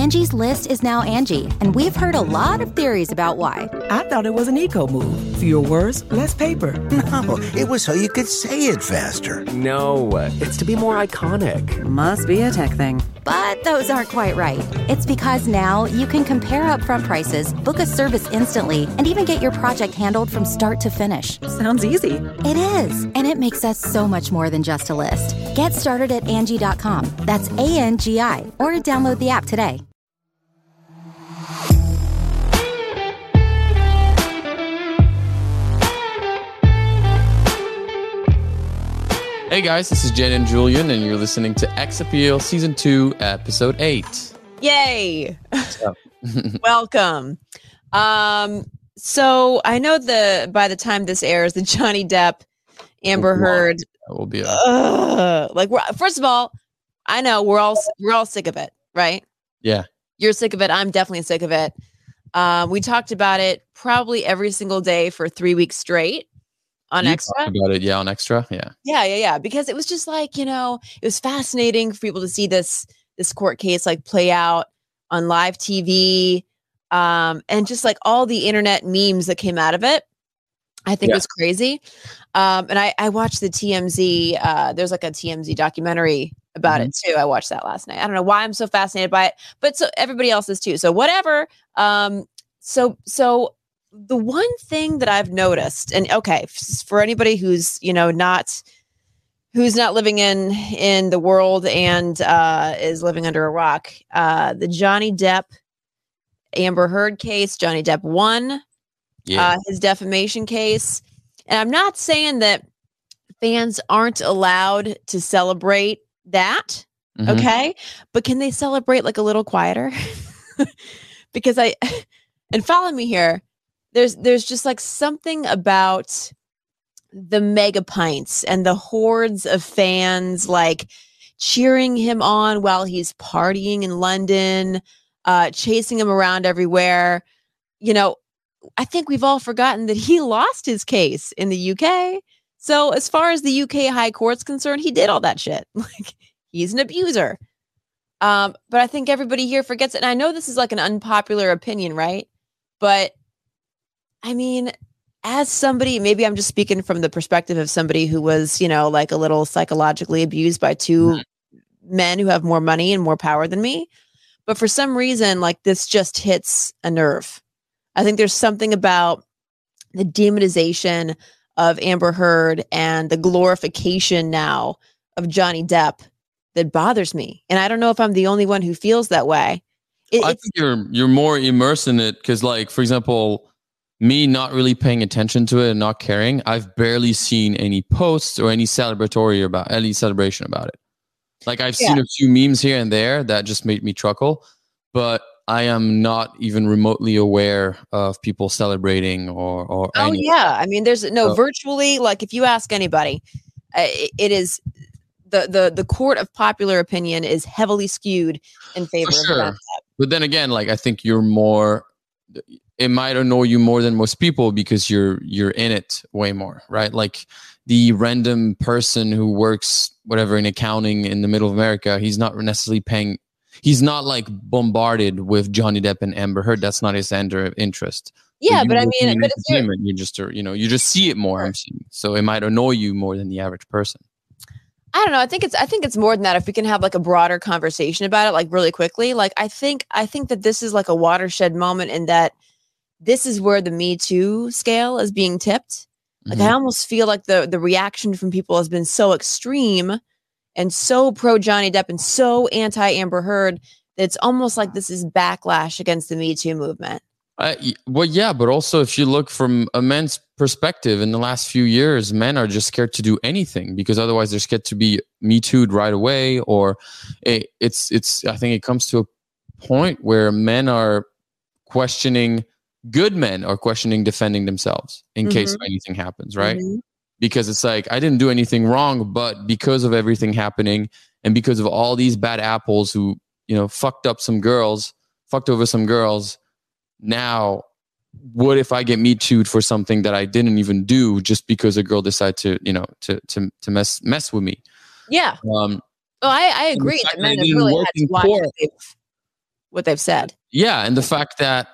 Angie's List is now Angie, and we've heard a lot of theories about why. I thought it was an eco move. Fewer words, less paper. No, it was so you could say it faster. No, it's to be more iconic. Must be a tech thing. But those aren't quite right. It's because now you can compare upfront prices, book a service instantly, and even get your project handled from start to finish. Sounds easy. It is, and it makes us so much more than just a list. Get started at Angie.com. That's ANGI, or download the app today. Hey guys, this is Jen and Julian, and you're listening to X Appeal Season 2, Episode 8. Yay! Welcome. So I know by the time this airs, the Johnny Depp, Amber Heard will be first of all, I know we're all sick of it, right? Yeah. You're sick of it. I'm definitely sick of it. We talked about it probably every single day for 3 weeks straight. On Extra? Talked about it, on Extra, yeah. Yeah. Because it was just like, it was fascinating for people to see this court case like play out on live TV, and just like all the internet memes that came out of it. I think it was crazy. And I watched the TMZ. There's like a TMZ documentary about it too. I watched that last night. I don't know why I'm so fascinated by it, but so everybody else is too. So whatever. So the one thing that I've noticed, and okay, for anybody who's not living in the world and is living under a rock, the Johnny Depp Amber Heard case, Johnny Depp won his defamation case, and I'm not saying that fans aren't allowed to celebrate that, okay, but can they celebrate like a little quieter? Because and follow me here. There's just like something about the mega pints and the hordes of fans like cheering him on while he's partying in London, chasing him around everywhere. I think we've all forgotten that he lost his case in the UK. So as far as the UK High Court's concerned, he did all that shit. Like he's an abuser. But I think everybody here forgets it. And I know this is like an unpopular opinion, right? But I mean, as somebody, maybe I'm just speaking from the perspective of somebody who was, like a little psychologically abused by two men who have more money and more power than me. But for some reason, like this just hits a nerve. I think there's something about the demonization of Amber Heard and the glorification now of Johnny Depp that bothers me. And I don't know if I'm the only one who feels that way. I think you're more immersed in it because, like, for example, me not really paying attention to it and not caring, I've barely seen any posts or any celebration about it. Like I've seen a few memes here and there that just made me chuckle, but I am not even remotely aware of people celebrating or anything. Yeah. I mean, there's virtually, like if you ask anybody, it is the court of popular opinion is heavily skewed in favor of that. But then again, like I think it might annoy you more than most people because you're in it way more, right? Like the random person who works whatever in accounting in the middle of America, he's not necessarily he's not like bombarded with Johnny Depp and Amber Heard. That's not his center of interest. Yeah, but I mean, but you just see it more. I'm seeing, so it might annoy you more than the average person. I don't know. I think it's more than that. If we can have like a broader conversation about it, like really quickly, like I think that this is like a watershed moment in that this is where the Me Too scale is being tipped. Like I almost feel like the reaction from people has been so extreme and so pro Johnny Depp and so anti Amber Heard that it's almost like this is backlash against the Me Too movement. Well, yeah, but also if you look from a man's perspective, in the last few years, men are just scared to do anything because otherwise they're scared to be Me Too'd right away. Or I think it comes to a point where men are questioning. Good men are questioning defending themselves in case anything happens, right? Because it's like, I didn't do anything wrong, but because of everything happening and because of all these bad apples who, fucked over some girls, now what if I get Me Too'd for something that I didn't even do just because a girl decided to mess with me? Yeah. I agree that men have really had to watch it. what they've said. Yeah, and the fact that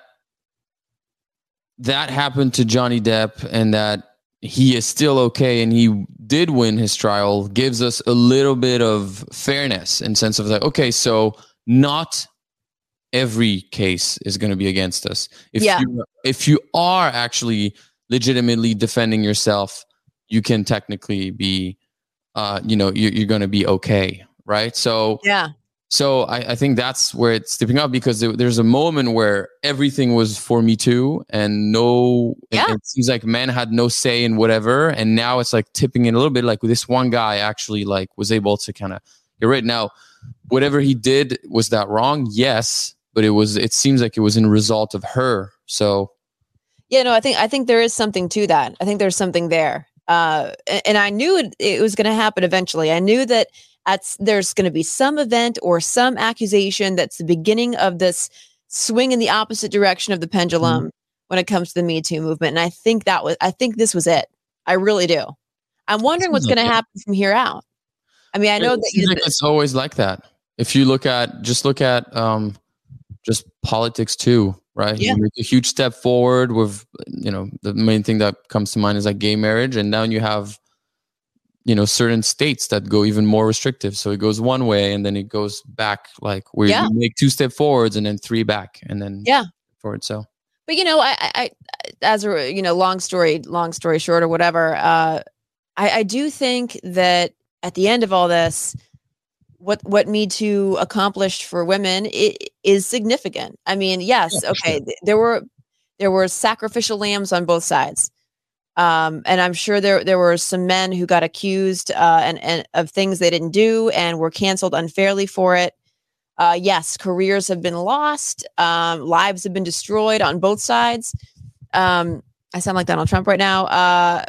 happened to Johnny Depp and that he is still okay and he did win his trial gives us a little bit of fairness in sense of like, okay, so not every case is going to be against us. If you are actually legitimately defending yourself, you can technically be, you're going to be okay, right? So yeah. So I think that's where it's tipping up, because there's a moment where everything was for Me Too and it seems like men had no say in whatever. And now it's like tipping in a little bit, like this one guy actually like was able to kind of get right. Now, whatever he did, was that wrong? Yes. But it seems like it was in result of her. So. Yeah, no, I think there is something to that. I think there's something there. And I knew it was going to happen eventually. I knew that there's going to be some event or some accusation that's the beginning of this swing in the opposite direction of the pendulum when it comes to the Me Too movement. And I think this was it. I really do. I'm wondering what's going to happen from here out. I mean, I know that it's always like that. If you look at just politics too, right? Yeah. You make a huge step forward with, the main thing that comes to mind is like gay marriage. And now you have, certain states that go even more restrictive. So it goes one way and then it goes back, like where you make 2 steps forwards and then 3 back and then forward. So, but I as a, long story short or whatever, I do think that at the end of all this, what Me Too accomplished for women is significant. I mean, yes, okay, sure. There were sacrificial lambs on both sides. And I'm sure there were some men who got accused and of things they didn't do and were canceled unfairly for it. Yes, careers have been lost. Lives have been destroyed on both sides. I sound like Donald Trump right now.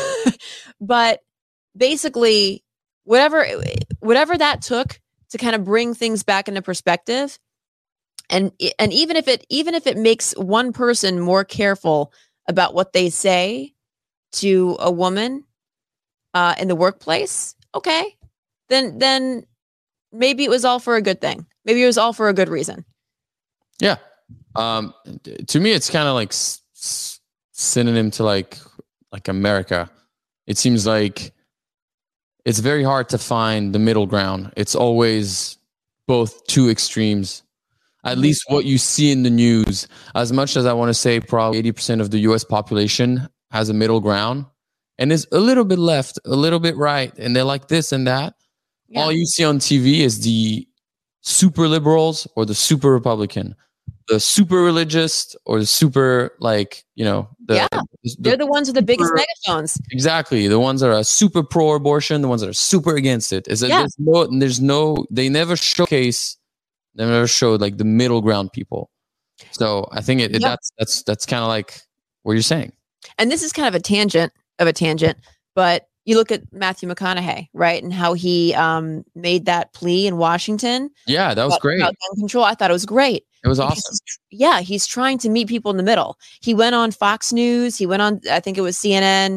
But basically, whatever that took to kind of bring things back into perspective, and even if it makes one person more careful about what they say to a woman in the workplace, okay, then maybe it was all for a good thing. Maybe it was all for a good reason. Yeah. To me, it's kind of like synonym to like America. It seems like it's very hard to find the middle ground. It's always both two extremes. At least what you see in the news, as much as I want to say probably 80% of the US population has a middle ground and is a little bit left, a little bit right, and they're like this and that. Yeah. All you see on TV is the super liberals or the super Republican, the super religious or the super they're the ones with the biggest megaphones. Exactly. The ones that are super pro-abortion, the ones that are super against it. They never showed like the middle ground people. So I think that's kind of like what you're saying. And this is kind of a tangent, but you look at Matthew McConaughey, right? And how he made that plea in Washington. Yeah, that was great. About gun control. I thought it was great. It was awesome. He's trying to meet people in the middle. He went on Fox News. He went on, I think it was CNN.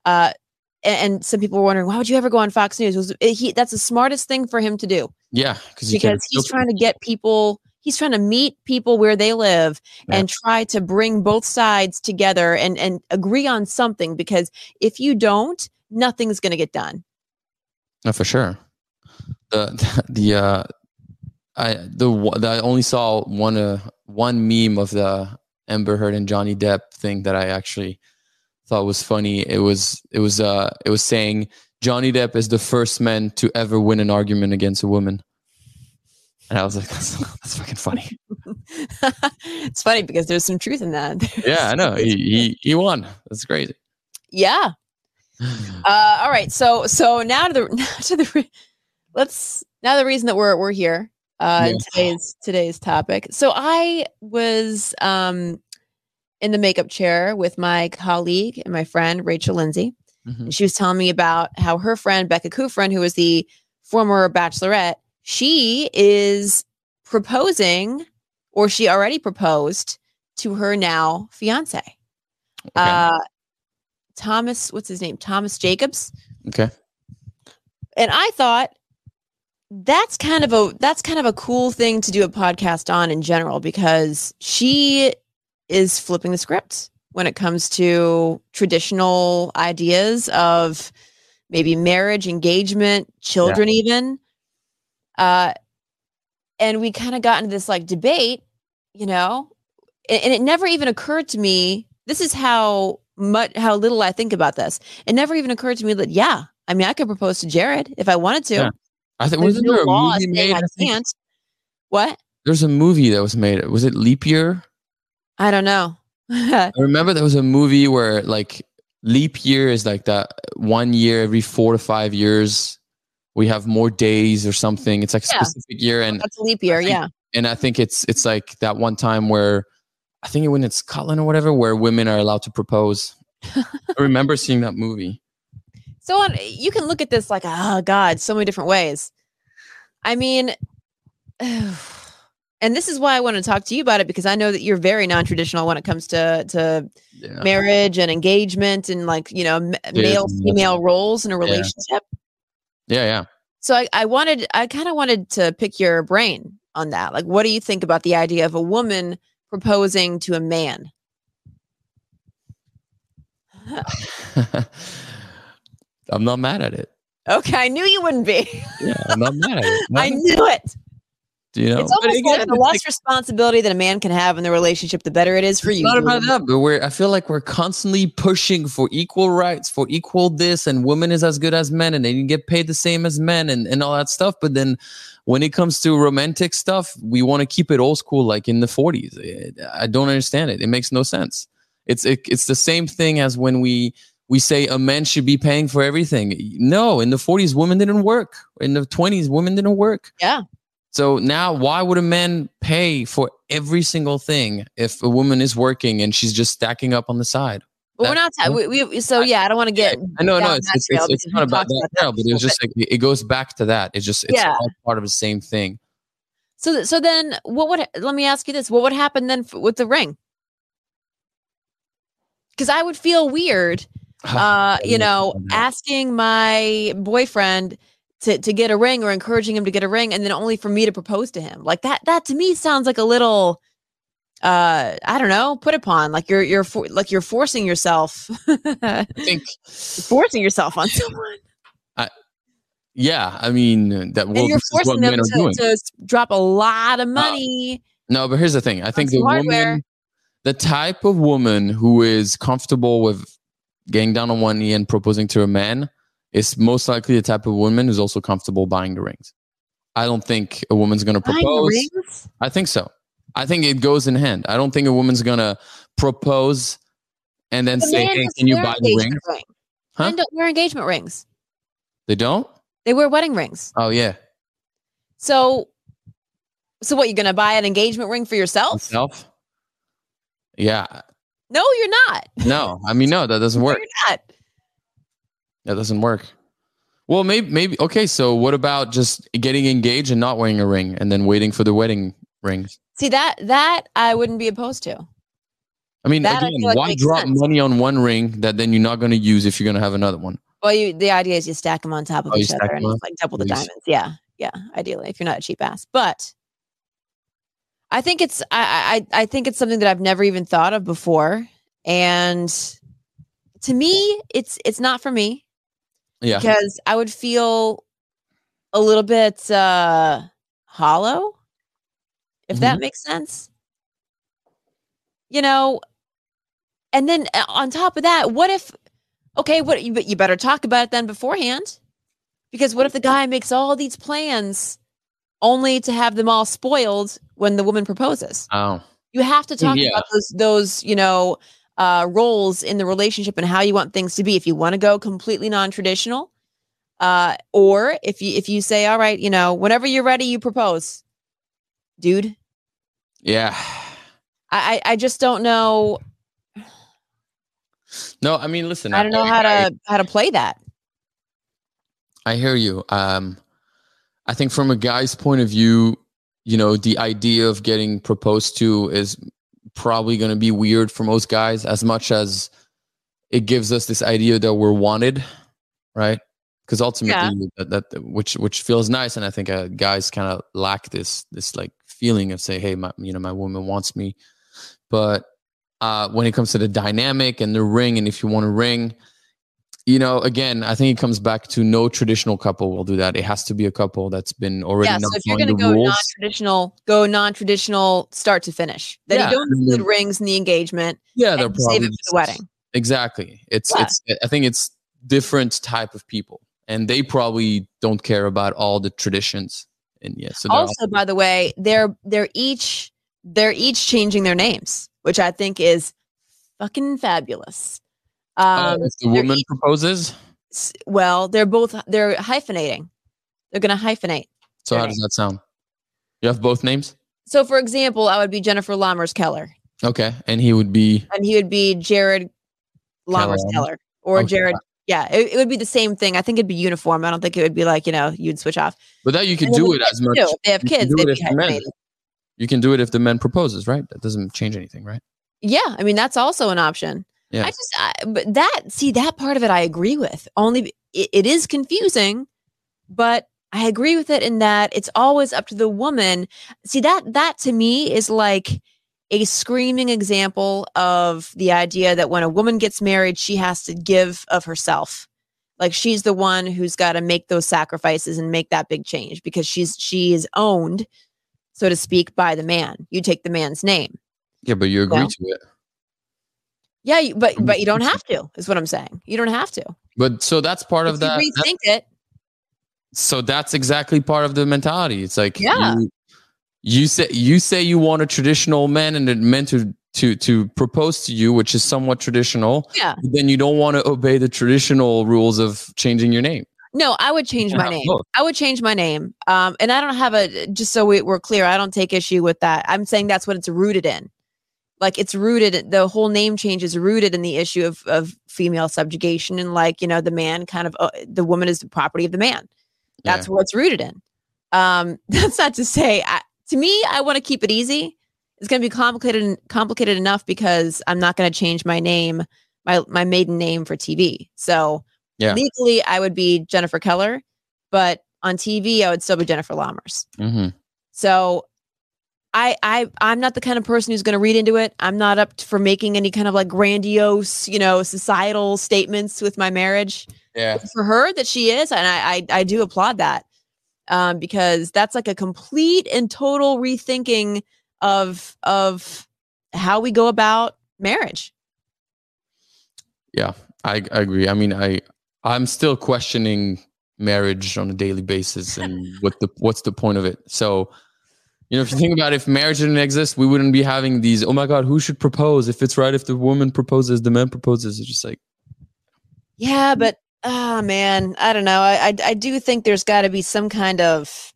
And some people were wondering, why would you ever go on Fox News? That's the smartest thing for him to do. Yeah, because he's trying to get people. He's trying to meet people where they live and try to bring both sides together and agree on something. Because if you don't, nothing's going to get done. No, for sure. I only saw one meme of the Amber Heard and Johnny Depp thing that I actually thought was funny. It was saying Johnny Depp is the first man to ever win an argument against a woman. And I was like, that's fucking funny. It's funny because there's some truth in that. Yeah, I know. He won. That's crazy. Yeah. All right. So now the reason that we're here in today's topic. So I was in the makeup chair with my colleague and my friend Rachel Lindsay. Mm-hmm. And she was telling me about how her friend Becca Kufrin, who was the former Bachelorette, she is proposing, or she already proposed to her now fiance. Okay. Thomas, what's his name? Thomas Jacobs. Okay. And I thought, that's kind of a cool thing to do a podcast on in general, because she is flipping the script when it comes to traditional ideas of maybe marriage, engagement, children, even. And we kind of got into this like debate, you know, and it never even occurred to me. This is how little I think about this. It never even occurred to me that, I mean, I could propose to Jared if I wanted to. Yeah. I think There's wasn't no there a law movie saying made? I can't. What? There's a movie that was made. Was it Leap Year? I don't know. I remember there was a movie where like leap year is like that 1 year every 4 to 5 years we have more days or something. It's like a specific year, and that's a leap year. And I think it's like that one time where I think when it's Scotland or whatever, where women are allowed to propose. I remember seeing that movie. So you can look at this like, oh God, so many different ways. I mean, and this is why I want to talk to you about it, because I know that you're very non-traditional when it comes to marriage and engagement and like, you know, male, female roles in a relationship. Yeah. So I kind of wanted to pick your brain on that. Like, what do you think about the idea of a woman proposing to a man? I'm not mad at it. Okay, I knew you wouldn't be. Yeah, I'm not mad at it. I knew it. You know, it's almost like the less responsibility that a man can have in the relationship, the better it is for you. It's not about that, but I feel like we're constantly pushing for equal rights, for equal this, and women is as good as men, and they get paid the same as men, and all that stuff. But then when it comes to romantic stuff, we want to keep it old school, like in the 40s. I don't understand it. It makes no sense. It's the same thing as when we say a man should be paying for everything. No, in the 40s, women didn't work. In the 20s, women didn't work. Yeah. So now why would a man pay for every single thing if a woman is working and she's just stacking up on the side? Well, we're not. I don't want to get. I know, it's not about that trail, but it was just like, it goes back to that. It's all part of the same thing. So then let me ask you this. What would happen then with the ring? Because I would feel weird, asking my boyfriend to get a ring or encouraging him to get a ring, and then only for me to propose to him. Like that to me sounds like a little, I don't know, put upon, like you're forcing yourself. I think forcing yourself on someone. I mean and you're forcing them to drop a lot of money. No, but here's the thing. I think the type of woman who is comfortable with getting down on one knee and proposing to a man is most likely the type of woman who's also comfortable buying the rings. I don't think a woman's going to propose. Rings? I think so. I think it goes in hand. I don't think a woman's going to propose and then say, hey, can you buy the ring? Huh? Men don't wear engagement rings. They don't? They wear wedding rings. Oh, yeah. So what, you're going to buy an engagement ring for yourself? Yeah. No, you're not. No, I mean, no, that doesn't work. You're not. That doesn't work. Well, maybe. Okay, so what about just getting engaged and not wearing a ring and then waiting for the wedding rings? See, that I wouldn't be opposed to. I mean, again, why drop money on one ring that then you're not going to use if you're going to have another one? Well, the idea is you stack them on top of each other and it's like double the diamonds. Yeah, ideally, if you're not a cheap ass. But I think I think it's something that I've never even thought of before. And to me, it's not for me. Yeah. Because I would feel a little bit hollow, if that makes sense. You know, and then on top of that, what if, but you better talk about it then beforehand. Because what if the guy makes all these plans only to have them all spoiled when the woman proposes? Oh. You have to talk about those, roles in the relationship and how you want things to be. If you want to go completely non-traditional, or if you say, all right, whenever you're ready, you propose, dude. Yeah. I just don't know. No, I mean, listen, I don't know how to play that. I hear you. I think from a guy's point of view, the idea of getting proposed to is probably going to be weird for most guys, as much as it gives us this idea that we're wanted, right? because ultimately that which feels nice, and I think guys kind of lack this like feeling of say, hey, my woman wants me. But when it comes to the dynamic and the ring, and if you want to ring, again, I think it comes back to no traditional couple will do that. It has to be a couple that's been already. Yeah, so if you're going to go non-traditional, start to finish. Then you don't include rings in the engagement. Yeah, they're probably save it for the wedding. Exactly. It's I think it's different type of people, and they probably don't care about all the traditions. And so also, by the way, they're each changing their names, which I think is fucking fabulous. If the woman proposes, well, they're hyphenating. They're going to hyphenate. So how does that sound? You have both names? So, for example, I would be Jennifer Lammers Keller. Okay, and he would be Jared Lammers Keller, or okay. Jared. Yeah, it would be the same thing. I think it'd be uniform. I don't think it would be like you'd switch off. But that you could do it as much. If they have kids, they'd be hyphenated. You can do it if the man proposes, right? That doesn't change anything, right? Yeah, I mean that's also an option. Yeah. But that part of it I agree with. Only it is confusing, but I agree with it in that it's always up to the woman. See, that to me is like a screaming example of the idea that when a woman gets married, she has to give of herself. Like she's the one who's got to make those sacrifices and make that big change because she is owned, so to speak, by the man. You take the man's name. Yeah, but you agree to it. Yeah, but you don't have to, is what I'm saying. You don't have to. But so that's part of that. Rethink it. So that's exactly part of the mentality. It's like, yeah. You say you want a traditional man and it meant to propose to you, which is somewhat traditional. Yeah. Then you don't want to obey the traditional rules of changing your name. No, I would change my name. I would change my name. And I don't have just so we're clear, I don't take issue with that. I'm saying that's what it's rooted in. Like it's rooted, the whole name change is rooted in the issue of female subjugation and like, the man kind of, the woman is the property of the man. That's what it's rooted in. That's not to say, to me, I want to keep it easy. It's going to be complicated enough because I'm not going to change my name, my maiden name for TV. So legally I would be Jennifer Keller, but on TV I would still be Jennifer Lammers. Mm-hmm. So I'm not the kind of person who's going to read into it. I'm not up for making any kind of like grandiose, societal statements with my marriage. Yeah. For her that she is, and I do applaud that because that's like a complete and total rethinking of how we go about marriage. Yeah, I agree. I mean, I'm still questioning marriage on a daily basis and what's the point of it. So. If you think about it, if marriage didn't exist, we wouldn't be having these, oh my God, who should propose? If it's right, if the woman proposes, the man proposes. It's just like. Yeah, but, man, I don't know. I do think there's got to be some kind of,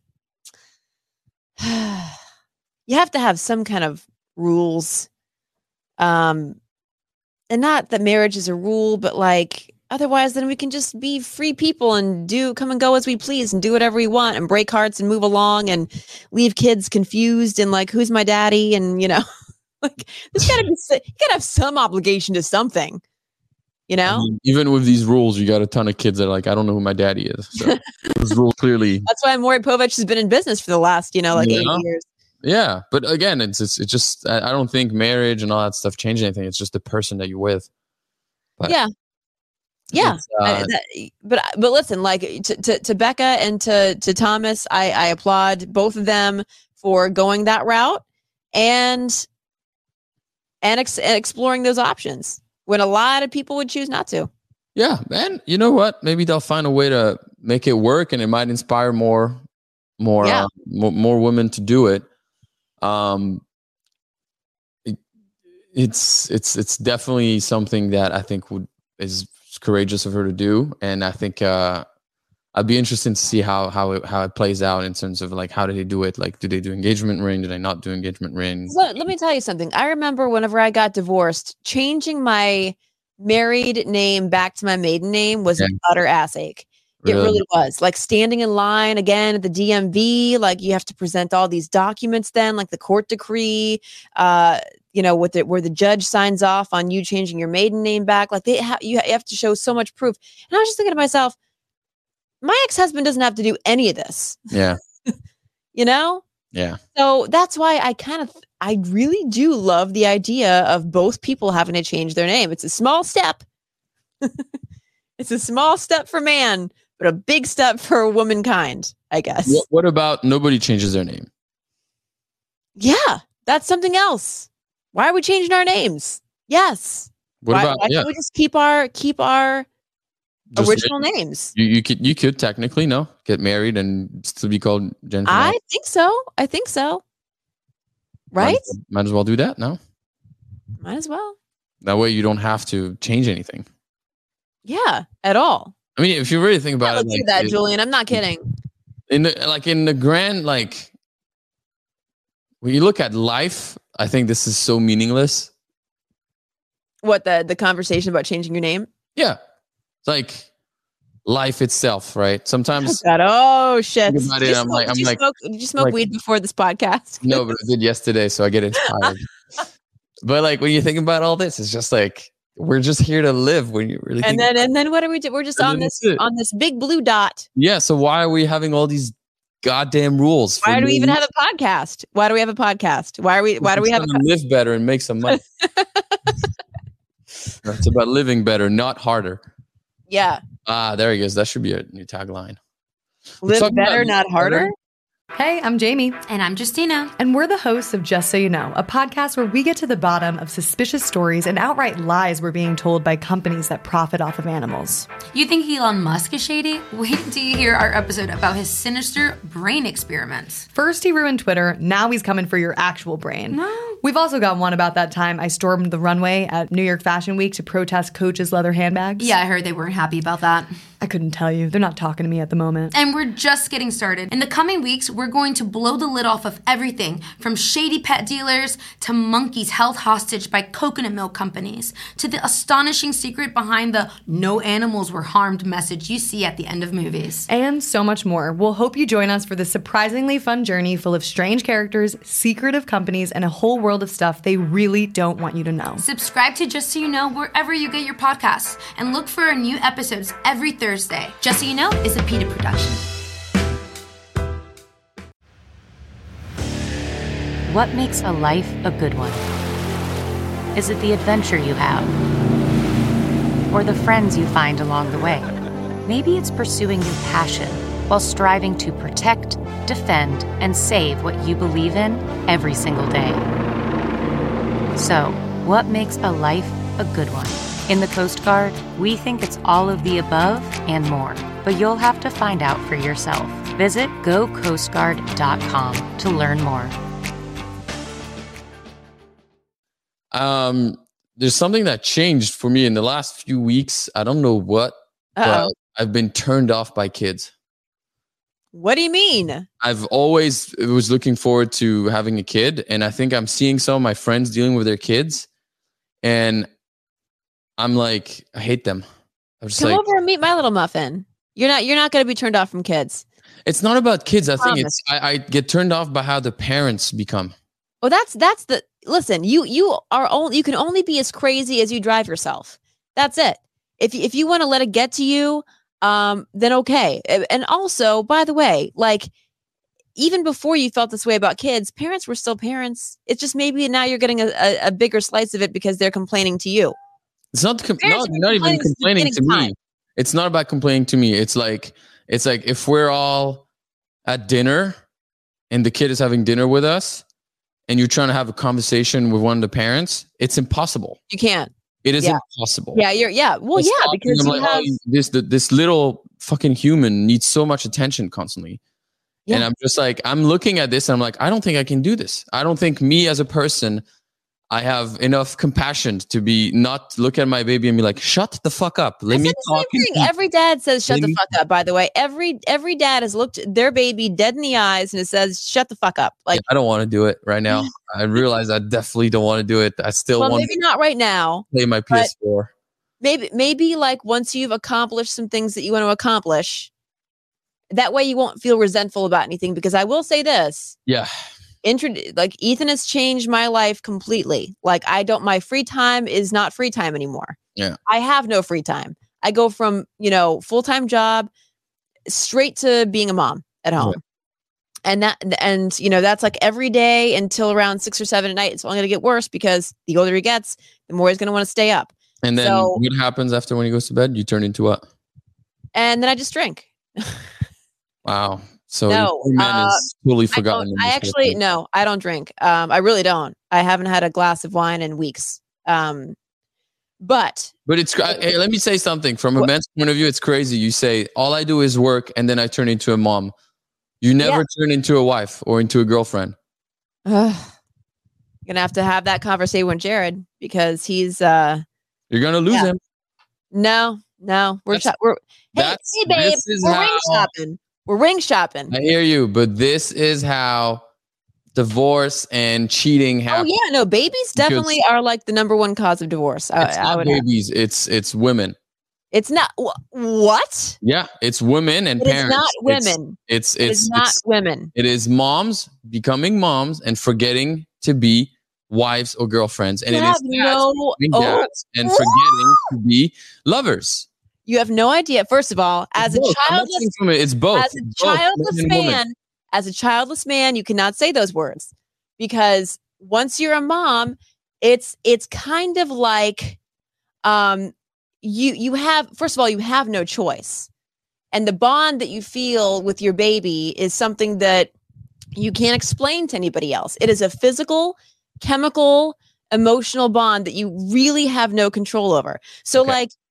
you have to have some kind of rules. And not that marriage is a rule, but like, otherwise, then we can just be free people and come and go as we please and do whatever we want and break hearts and move along and leave kids confused and like, who's my daddy? And, like there's you gotta have some obligation to something, I mean, even with these rules, you got a ton of kids that are like, I don't know who my daddy is. So those rules clearly. That's why Maury Povich has been in business for the last, 80 years. Yeah. But again, it's just, I don't think marriage and all that stuff change anything. It's just the person that you're with. But, yeah, but listen, like to Becca and to Thomas, I applaud both of them for going that route and exploring those options when a lot of people would choose not to. Yeah, and you know what? Maybe they'll find a way to make it work, and it might inspire more women to do it. It's definitely something that I think is courageous of her to do, and I think I'd be interested to see how it plays out in terms of like how do they do it? Like, do they do engagement ring? Do they not do engagement ring? Let me tell you something. I remember whenever I got divorced, changing my married name back to my maiden name was an utter ass ache. It really was. Like standing in line again at the DMV, like you have to present all these documents then, like the court decree, where the judge signs off on you changing your maiden name back. Like you have to show so much proof. And I was just thinking to myself, My ex-husband doesn't have to do any of this. Yeah. You know? Yeah. So that's why I really do love the idea of both people having to change their name. It's a small step. It's a small step for man, but a big step for womankind, I guess. What about nobody changes their name? Yeah, that's something else. Why are we changing our names? Yes. Why can't we just keep our original names? You could technically get married and still be called Jennifer. I think so. Right? Might as well do that now. Might as well. That way you don't have to change anything. Yeah, at all. I mean, if you really think about it, Let's do that, Julian. I'm not kidding. In the grand, like, when you look at life, I think this is so meaningless. What, the conversation about changing your name? Yeah. It's like life itself, right? Sometimes. Oh shit! Did you smoke weed before this podcast? No, but I did yesterday, so I get inspired. But like when you think about all this, it's just like we're just here to live. When you really and then what do we do? We're just on this big blue dot. Yeah. So why are we having all these goddamn rules? Why do we even have a podcast? Why do we have a podcast? Why do we have to live better and make some money? It's about living better, not harder. Yeah. There he goes. That should be a new tagline. Live better, not harder. Hey, I'm Jamie. And I'm Justina. And we're the hosts of Just So You Know, a podcast where we get to the bottom of suspicious stories and outright lies we're being told by companies that profit off of animals. You think Elon Musk is shady? Wait till you hear our episode about his sinister brain experiments. First he ruined Twitter, now he's coming for your actual brain. No. We've also got one about that time I stormed the runway at New York Fashion Week to protest Coach's leather handbags. Yeah, I heard they weren't happy about that. I couldn't tell you. They're not talking to me at the moment. And we're just getting started. In the coming weeks, we're going to blow the lid off of everything from shady pet dealers to monkeys held hostage by coconut milk companies to the astonishing secret behind the no animals were harmed message you see at the end of movies. And so much more. We'll hope you join us for this surprisingly fun journey full of strange characters, secretive companies, and a whole world of stuff they really don't want you to know. Subscribe to Just So You Know wherever you get your podcasts and look for our new episodes every Thursday. Just So You Know is a PETA production. What makes a life a good one? Is it the adventure you have? Or the friends you find along the way? Maybe it's pursuing your passion while striving to protect, defend, and save what you believe in every single day. So, what makes a life a good one? In the Coast Guard, we think it's all of the above and more, but you'll have to find out for yourself. Visit gocoastguard.com to learn more. There's something that changed for me in the last few weeks. I don't know what, but I've been turned off by kids. What do you mean? I've always was looking forward to having a kid, and I think I'm seeing some of my friends dealing with their kids, and I'm like, I hate them. I'm just Come over and meet my little muffin. You're not going to be turned off from kids. It's not about kids. I think I get turned off by how the parents become. Well, that's the listen. You can only be as crazy as you drive yourself. That's it. If you want to let it get to you, then okay. And also, by the way, like even before you felt this way about kids, parents were still parents. It's just maybe now you're getting a bigger slice of it because they're complaining to you. It's not not even complaining to me. It's not about complaining to me. It's like if we're all at dinner and the kid is having dinner with us and you're trying to have a conversation with one of the parents, it's impossible. You can't. It is impossible. Yeah, Well, yeah, because you have this little fucking human needs so much attention constantly. Yeah. And I'm just like, I'm looking at this and I'm like, I don't think I can do this. I don't think me as a person, I have enough compassion to be not look at my baby and be like, shut the fuck up. Let me talk. Every dad says shut the fuck up, by the way. Every dad has looked their baby dead in the eyes and it says, shut the fuck up. Like, I don't want to do it right now. I realize I definitely don't want to do it. I still want maybe not right now. Play my PS4. Maybe like once you've accomplished some things that you want to accomplish, that way you won't feel resentful about anything. Because I will say this. Yeah. Like Ethan has changed my life completely. Like my free time is not free time anymore. Yeah. I have no free time. I go from, full-time job, straight to being a mom at home. And that's like every day until around 6 or 7 at night. It's only going to get worse because the older he gets, the more he's going to want to stay up. And then what happens after when he goes to bed? You turn into what? And then I just drink. Wow. So no, man is totally forgotten. I don't drink. I really don't. I haven't had a glass of wine in weeks. But it's, hey, let me say something from a man's point of view. It's crazy. You say, all I do is work and then I turn into a mom. You never turn into a wife or into a girlfriend. You're going to have that conversation with Jared because he's, you're going to lose him. No, hey babe, we're ring shopping. We're ring shopping. I hear you, but this is how divorce and cheating happen. Oh yeah, no, babies definitely are like the number one cause of divorce. It's not babies, it's women. It's not what? Yeah, it's women and parents. It's not women. It's not women. It is moms becoming moms and forgetting to be wives or girlfriends, and it is dads and forgetting to be lovers. You have no idea. First of all, as a childless, it's both. As a childless man, you cannot say those words because once you're a mom, it's kind of like, you have, first of all, you have no choice. And the bond that you feel with your baby is something that you can't explain to anybody else. It is a physical, chemical, emotional bond that you really have no control over. So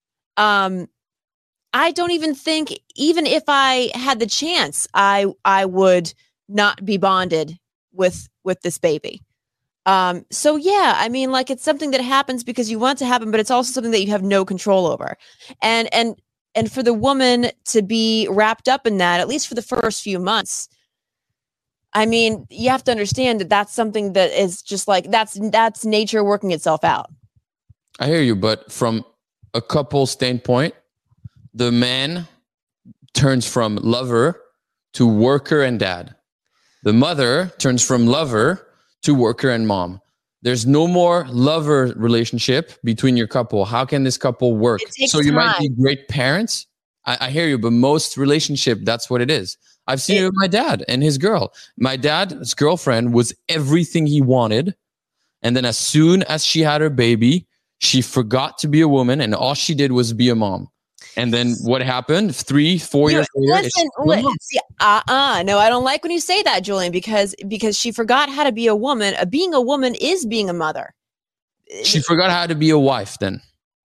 I don't even think, even if I had the chance, I would not be bonded with this baby. So yeah, I mean, like, it's something that happens because you want it to happen, but it's also something that you have no control over. And for the woman to be wrapped up in that, at least for the first few months, I mean, you have to understand that that's something that is just like, that's nature working itself out. I hear you, but from a couple standpoint, the man turns from lover to worker and dad. The mother turns from lover to worker and mom. There's no more lover relationship between your couple. How can this couple work? So you might be great parents. I hear you, but most relationship, that's what it is. I've seen it with my dad and his girl. My dad's girlfriend was everything he wanted. And then as soon as she had her baby, she forgot to be a woman and all she did was be a mom. And then what happened? 3-4 years later. No, I don't like when you say that, Julian, because she forgot how to be a woman. Being a woman is being a mother. She forgot how to be a wife then.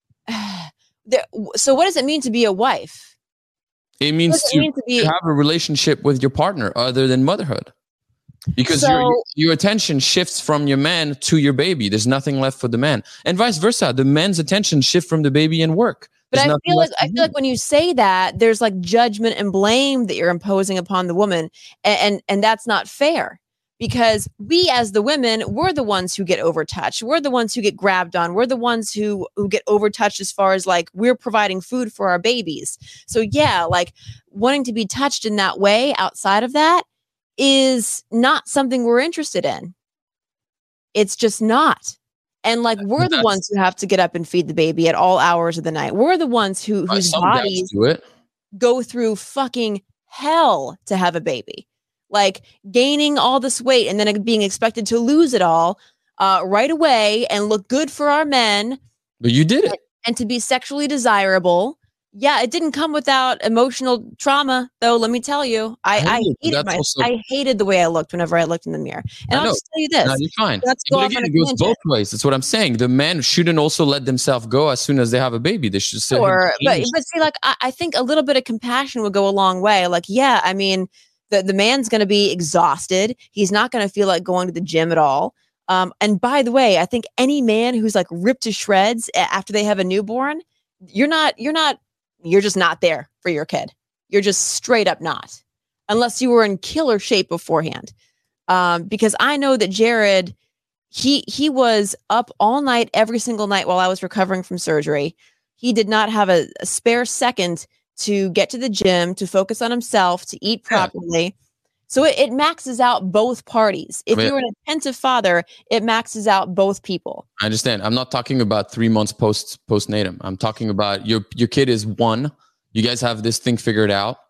So what does it mean to be a wife? It means to have a relationship with your partner other than motherhood. Because your attention shifts from your man to your baby. There's nothing left for the man. And vice versa. The man's attention shifts from the baby and work. But I feel like when you say that, there's like judgment and blame that you're imposing upon the woman. And that's not fair. Because we as the women, we're the ones who get overtouched. We're the ones who get grabbed on. We're the ones who get overtouched as far as like we're providing food for our babies. So yeah, like wanting to be touched in that way outside of that is not something we're interested in. It's just not. And like we're the ones who have to get up and feed the baby at all hours of the night. We're the ones whose bodies go through fucking hell to have a baby. Like gaining all this weight and then being expected to lose it all right away and look good for our men. But you did it. And to be sexually desirable. Yeah, it didn't come without emotional trauma, though. Let me tell you, I hated the way I looked whenever I looked in the mirror. And I'll just tell you this. No, you're fine. It goes both ways. That's what I'm saying. The men shouldn't also let themselves go as soon as they have a baby. They should say, but see, like I think a little bit of compassion would go a long way. Like, yeah, I mean, the man's going to be exhausted. He's not going to feel like going to the gym at all. And by the way, I think any man who's like ripped to shreds after they have a newborn, you're just not there for your kid. You're just straight up not, unless you were in killer shape beforehand. Because I know that Jared, he was up all night, every single night while I was recovering from surgery. He did not have a spare second to get to the gym, to focus on himself, to eat properly. So it maxes out both parties. If you're an attentive father, it maxes out both people. I understand. I'm not talking about 3 months postnatum. I'm talking about your kid is 1. You guys have this thing figured out.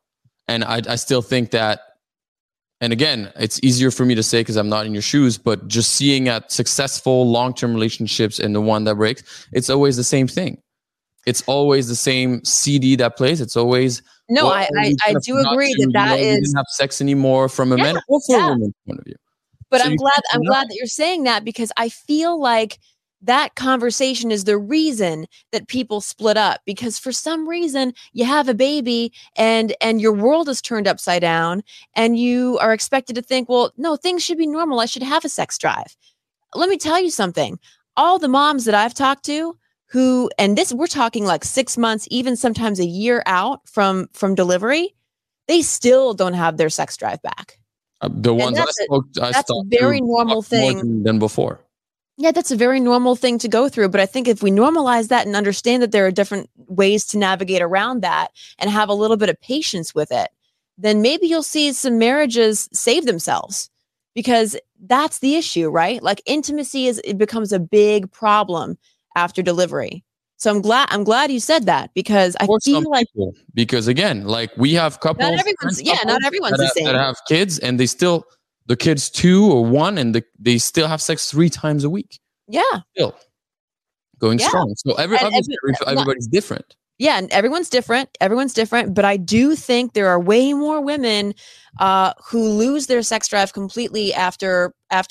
And I still think that, and again, it's easier for me to say because I'm not in your shoes, but just seeing at successful long-term relationships and the one that breaks, it's always the same thing. It's always the same CD that plays. It's always, no, I do agree that you didn't have sex anymore from a man or from a woman's point of view. But so I'm glad that you're saying that, because I feel like that conversation is the reason that people split up, because for some reason you have a baby and your world is turned upside down and you are expected to think, well, no, things should be normal. I should have a sex drive. Let me tell you something. All the moms that I've talked to who, and this, we're talking like 6 months, even sometimes a year out from delivery, they still don't have their sex drive back. The ones that's a very normal thing than before. Yeah, that's a very normal thing to go through. But I think if we normalize that and understand that there are different ways to navigate around that and have a little bit of patience with it, then maybe you'll see some marriages save themselves, because that's the issue, right? Like intimacy it becomes a big problem after delivery. So I'm glad you said that, because I feel like people, because again, like we have couples, not everyone's the same, that have kids and they still, the kids 2 or 1 and they still have sex 3 times a week. Yeah. Still going strong. So everybody's different. Yeah. And everyone's different. But I do think there are way more women who lose their sex drive completely after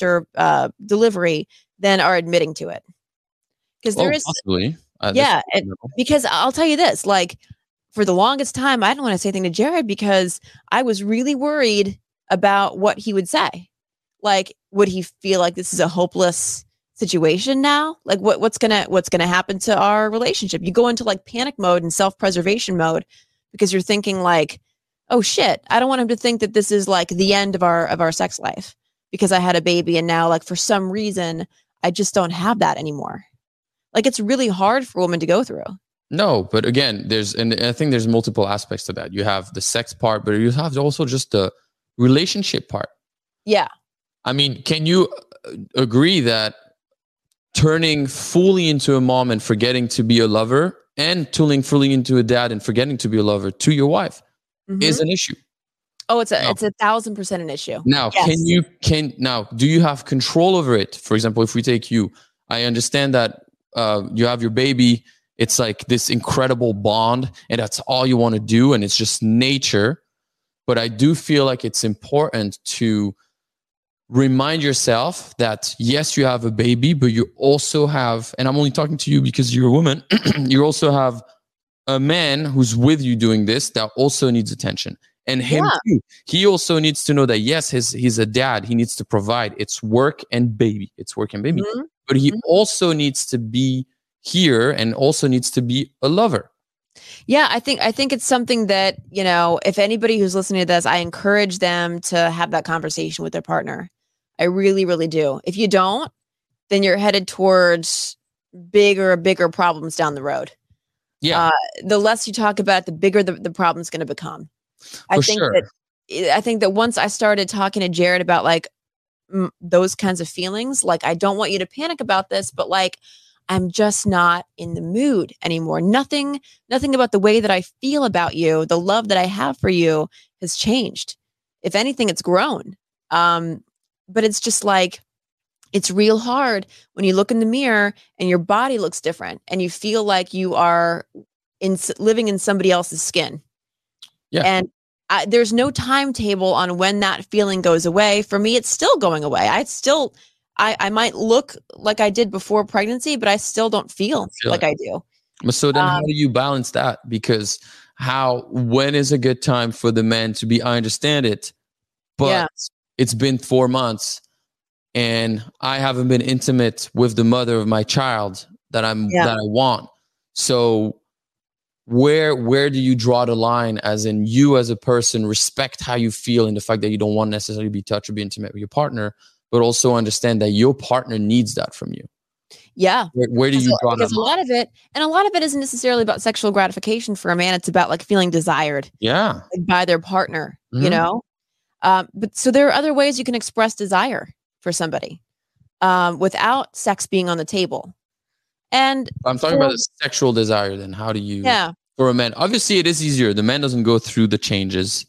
delivery than are admitting to it. Because there is possibly. Because I'll tell you this, like for the longest time, I didn't want to say anything to Jared because I was really worried about what he would say. Like, would he feel like this is a hopeless situation now? Like what's gonna happen to our relationship? You go into like panic mode and self-preservation mode because you're thinking like, oh shit, I don't want him to think that this is like the end of our sex life because I had a baby and now like for some reason I just don't have that anymore. Like it's really hard for a woman to go through. No, but again, and I think there's multiple aspects to that. You have the sex part, but you have also just the relationship part. Yeah. I mean, can you agree that turning fully into a mom and forgetting to be a lover, and turning fully into a dad and forgetting to be a lover to your wife is an issue? Oh, it's 1,000% an issue. Now, yes. Do you have control over it? For example, if we take you, I understand that you have your baby, it's like this incredible bond and that's all you want to do and it's just nature. But I do feel like it's important to remind yourself that yes, you have a baby, but you also have, and I'm only talking to you because you're a woman, you also have a man who's with you doing this that also needs attention. And him too. He also needs to know that yes, he's a dad. He needs to provide. It's work and baby. Mm-hmm. But he also needs to be here and also needs to be a lover. Yeah, I think it's something that, you know, if anybody who's listening to this, I encourage them to have that conversation with their partner. I really, really do. If you don't, then you're headed towards bigger problems down the road. Yeah. The less you talk about it, the bigger the problem's going to become. I think that once I started talking to Jared about like those kinds of feelings, like I don't want you to panic about this, but like I'm just not in the mood anymore. Nothing about the way that I feel about you, the love that I have for you has changed. If anything, it's grown. But it's just like, it's real hard when you look in the mirror and your body looks different and you feel like you are living in somebody else's skin. Yeah. And there's no timetable on when that feeling goes away. For me, it's still going away. I might look like I did before pregnancy, but I still don't feel like I do. So then how do you balance that? Because when is a good time for the man to be, I understand it, but it's been 4 months and I haven't been intimate with the mother of my child that I want. So where do you draw the line, as in you as a person respect how you feel and the fact that you don't want necessarily be touched or be intimate with your partner, but also understand that your partner needs that from you? Yeah. Where do you draw that line? A lot of it isn't necessarily about sexual gratification for a man. It's about like feeling desired by their partner, you know? But so there are other ways you can express desire for somebody without sex being on the table. And I'm talking about the sexual desire. Then how do you, for a man, obviously it is easier. The man doesn't go through the changes.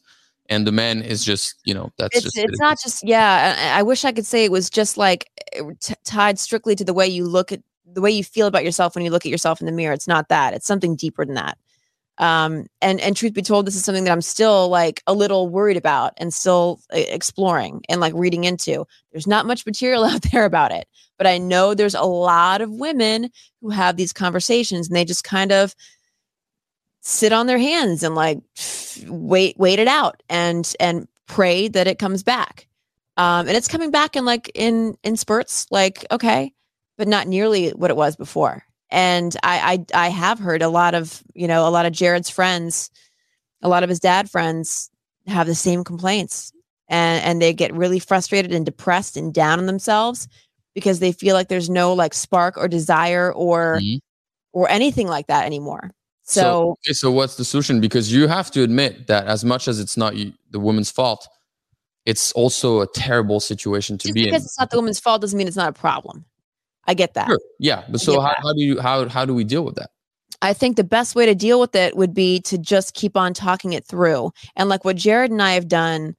and the man is just, that's it's not just, yeah. I wish I could say it was just like tied strictly to the way you look at the way you feel about yourself when you look at yourself in the mirror. It's not that. It's something deeper than that. And truth be told, this is something that I'm still like a little worried about and still exploring and like reading into. There's not much material out there about it, but I know there's a lot of women who have these conversations and they just kind of sit on their hands and like wait it out and pray that it comes back. And it's coming back in spurts, like, okay, but not nearly what it was before. And I have heard a lot of Jared's friends, a lot of his dad friends have the same complaints, and they get really frustrated and depressed and down on themselves because they feel like there's no like spark or desire or anything like that anymore. So what's the solution? Because you have to admit that as much as it's not the woman's fault, it's also a terrible situation to be in. Because it's not the woman's fault doesn't mean it's not a problem. I get that. Sure. Yeah. But so how do we deal with that? I think the best way to deal with it would be to just keep on talking it through. And like what Jared and I have done,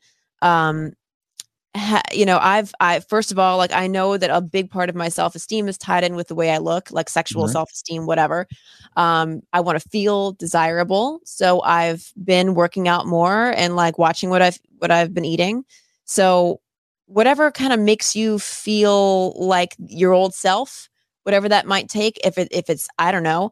I first of all, like, I know that a big part of my self-esteem is tied in with the way I look, like sexual self-esteem, whatever. I want to feel desirable. So I've been working out more and like watching what I've been eating. So whatever kind of makes you feel like your old self, whatever that might take, if it's, I don't know,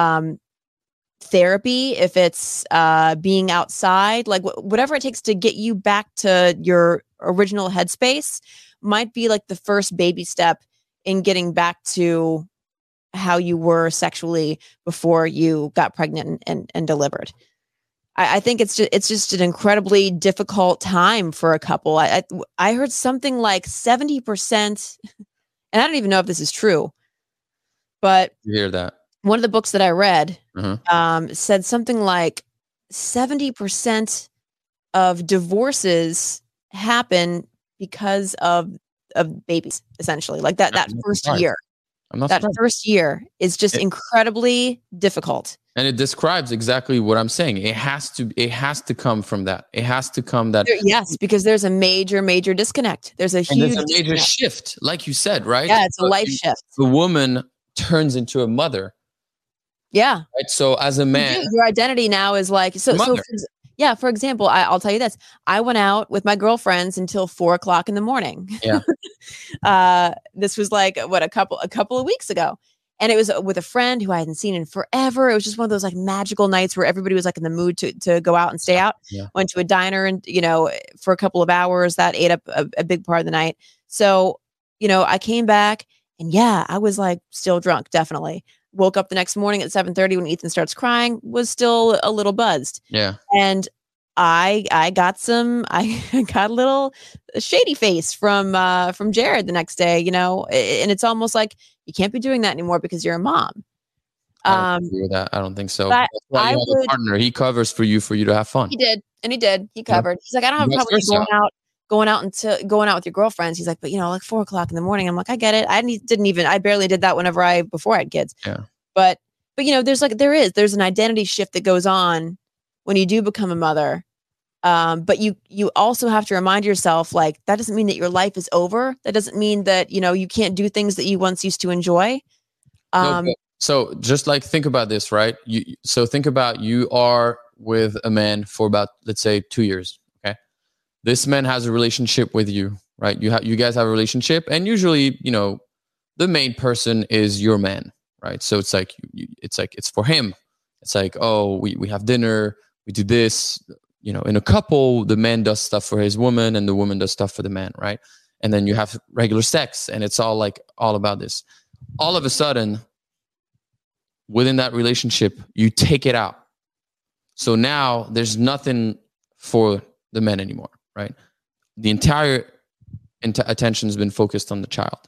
therapy, if it's being outside, like whatever it takes to get you back to your original headspace might be like the first baby step in getting back to how you were sexually before you got pregnant and delivered. I think it's just an incredibly difficult time for a couple. I heard something like 70%, and I don't even know if this is true, but you hear that one of the books that I read said something like 70% of divorces happen because of babies, essentially. Like that first year. That first year is just incredibly difficult. And it describes exactly what I'm saying. It has to come from that. It has to come that. Yes, because there's a major disconnect. There's a major shift, like you said, right? Yeah, it's a life shift. The woman turns into a mother. Yeah. Right. So as a man, your identity now is like yeah. For example, I'll tell you this. I went out with my girlfriends until 4:00 in the morning. Yeah. This was like a couple of weeks ago. And it was with a friend who I hadn't seen in forever. It was just one of those like magical nights where everybody was like in the mood to go out and stay out. Yeah. Went to a diner and, for a couple of hours that ate up a big part of the night. So, I came back and I was like still drunk, definitely. Woke up the next morning at 7:30 when Ethan starts crying, was still a little buzzed. Yeah. And I got a little shady face from Jared the next day, and it's almost like you can't be doing that anymore because you're a mom. I don't agree with that. I don't think so. That's why you have a partner. He covers for you to have fun. He did. He covered. Yeah. He's like, I don't have a problem going out with your girlfriends. He's like, but like 4:00 in the morning. I'm like, I get it. I barely did that before I had kids. Yeah. But there's an identity shift that goes on when you do become a mother. But you also have to remind yourself, like, that doesn't mean that your life is over. That doesn't mean that, you can't do things that you once used to enjoy. So just like, think about this, right? Think about you are with a man for about, let's say, 2 years. Okay. This man has a relationship with you, right? You guys have a relationship, and usually, the main person is your man, right? So it's like, it's for him. It's like, oh, we have dinner, we do this. In a couple, the man does stuff for his woman and the woman does stuff for the man, right? And then you have regular sex, and it's all about this. All of a sudden, within that relationship, you take it out. So now there's nothing for the men anymore, right? The entire attention has been focused on the child.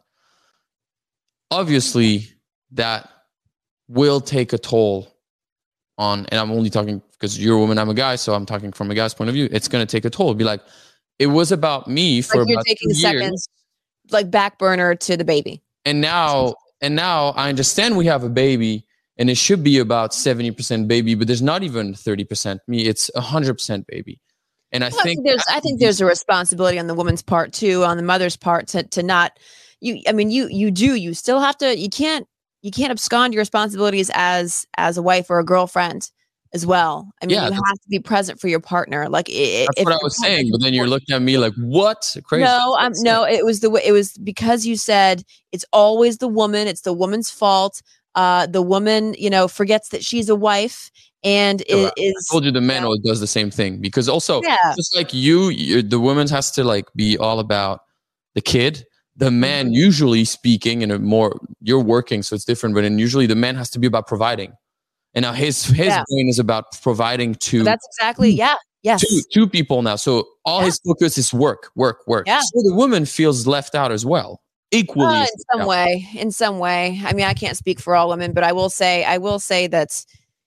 Obviously, that will take a toll on, and I'm only talking because you're a woman, I'm a guy, so I'm talking from a guy's point of view. It's going to take a toll. It'd be like, it was about me for about 2 years. Seconds, like back burner to the baby. And now I understand we have a baby, and it should be about 70% baby, but there's not even 30% me. It's 100% baby. And I Well, think I think there's a responsibility on the woman's part too, on the mother's part to not you. I mean, you still have to. You can't abscond your responsibilities as a wife or a girlfriend as well. I mean, you have to be present for your partner. Like that's what I was saying, but then you're looking at me like, what? Crazy. No, it was because you said it's always the woman. It's the woman's fault. The woman, forgets that she's a wife. And I told you the man does the same thing, because also just like the woman has to like be all about the kid. The man, usually speaking, you're working, so it's different. But usually the man has to be about providing, and now his brain is about providing to. That's exactly yes. Two people now. So all his focus is work. Yeah. So the woman feels left out as well, equally. In some way. I mean, I can't speak for all women, but I will say that.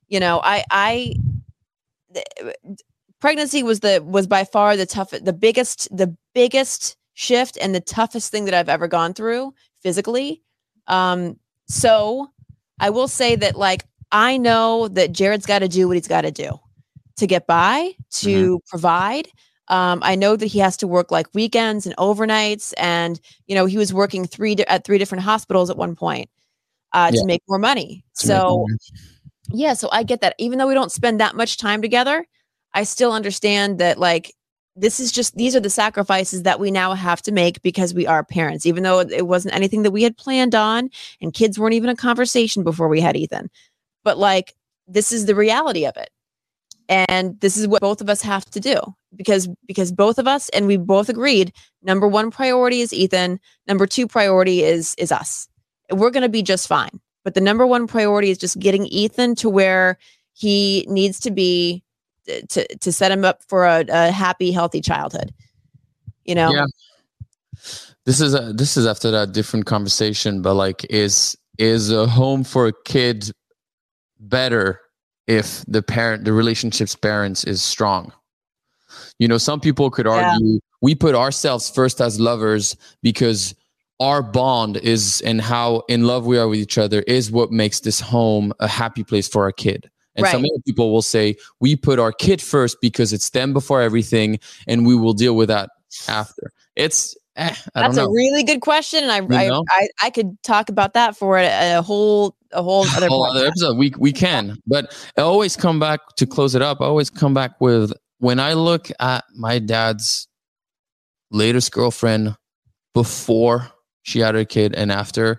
Pregnancy was by far the biggest shift and the toughest thing that I've ever gone through physically. So I will say that, like, I know that Jared's got to do what he's got to do to get by, to provide. I know that he has to work like weekends and overnights, and he was working at three different hospitals at one point to make more money. Yeah, so I get that. Even though we don't spend that much time together, I still understand that, like, these are the sacrifices that we now have to make because we are parents, even though it wasn't anything that we had planned on, and kids weren't even a conversation before we had Ethan. But, like, this is the reality of it. And this is what both of us have to do because both of us, and we both agreed, number one priority is Ethan. Number two priority is us. We're going to be just fine. But the number one priority is just getting Ethan to where he needs to be to set him up for a happy, healthy childhood. Yeah. This is after that different conversation, but like, is a home for a kid better if the relationship's parents is strong? Some people could argue we put ourselves first as lovers because our bond is, and how in love we are with each other is what makes this home a happy place for our kid. And some other people will say we put our kid first because it's them before everything, and we will deal with that after. That's a really good question, and I could talk about that for a whole other episode. We can, but I always come back to close it up. I always come back with, when I look at my dad's latest girlfriend before she had her kid and after,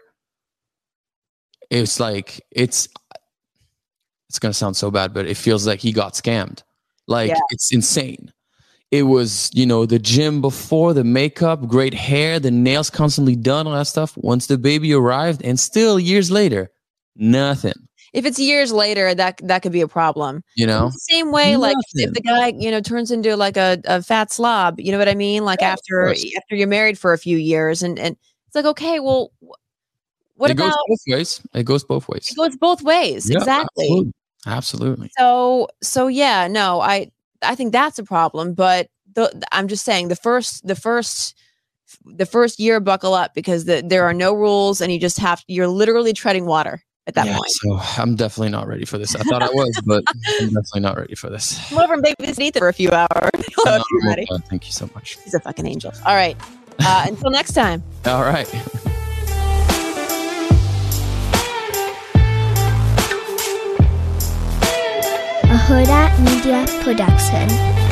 it's like, it's going to sound so bad, but it feels like he got scammed. Like, it's insane. It was, the gym before, the makeup, great hair, the nails constantly done, all that stuff. Once the baby arrived, and still years later, nothing. If it's years later, that could be a problem. It's the same way, like, if the guy, turns into like a fat slob, you know what I mean? Like, after you're married for a few years, and it's like, okay, well, what about? Goes both ways. It goes both ways. It goes both ways. Yeah, exactly. Absolutely. So yeah, no, I think that's a problem, but I'm just saying the first year, buckle up, because there are no rules, and you're literally treading water at that point. So I'm definitely not ready for this. I thought I was, but I'm definitely not ready for this. Come over and babysit Ethan for a few hours. Ready. Thank you so much. He's a fucking angel. All right. Until next time. All right. A Huda Media Production.